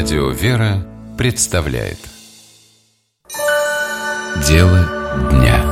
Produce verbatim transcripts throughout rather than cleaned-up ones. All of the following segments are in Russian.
Радио «Вера» представляет Дело дня.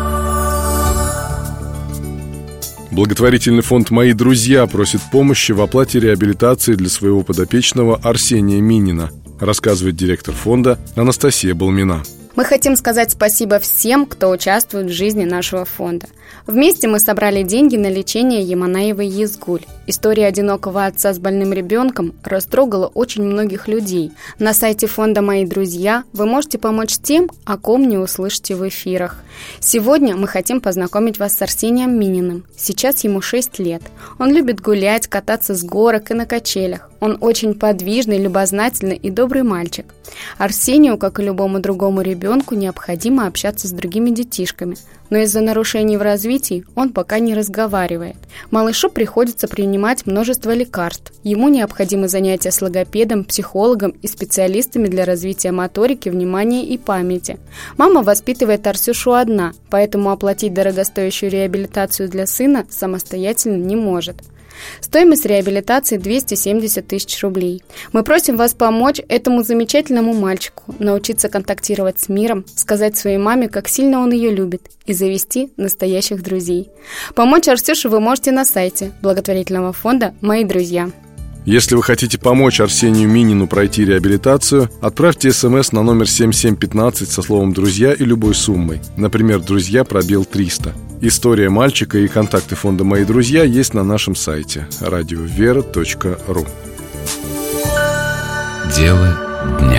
Благотворительный фонд «Мои друзья» просит помощи в оплате реабилитации для своего подопечного Арсения Минина, рассказывает директор фонда Анастасия Балмина. Мы хотим сказать спасибо всем, кто участвует в жизни нашего фонда. Вместе мы собрали деньги на лечение Яманаевой Езгуль. История одинокого отца с больным ребенком растрогала очень многих людей. На сайте фонда «Мои друзья» вы можете помочь тем, о ком не услышите в эфирах. Сегодня мы хотим познакомить вас с Арсением Мининым. Сейчас ему шесть лет. Он любит гулять, кататься с горок и на качелях. Он очень подвижный, любознательный и добрый мальчик. Арсению, как и любому другому ребенку, необходимо общаться с другими детишками. Но из-за нарушений в развитии он пока не разговаривает. Малышу приходится принимать множество лекарств. Ему необходимы занятия с логопедом, психологом и специалистами для развития моторики, внимания и памяти. Мама воспитывает Арсюшу одна, поэтому оплатить дорогостоящую реабилитацию для сына самостоятельно не может. Стоимость реабилитации двести семьдесят тысяч рублей. Мы просим вас помочь этому замечательному мальчику, научиться контактировать с миром, сказать своей маме, как сильно он ее любит, и завести настоящих друзей. Помочь Арсюше вы можете на сайте благотворительного фонда «Мои друзья». Если вы хотите помочь Арсению Минину пройти реабилитацию, отправьте смс на номер семь семь пятнадцать со словом «друзья» и любой суммой. Например, «друзья» пробел триста. История мальчика и контакты фонда «Мои друзья» есть на нашем сайте радио вера точка ру. Дело дня.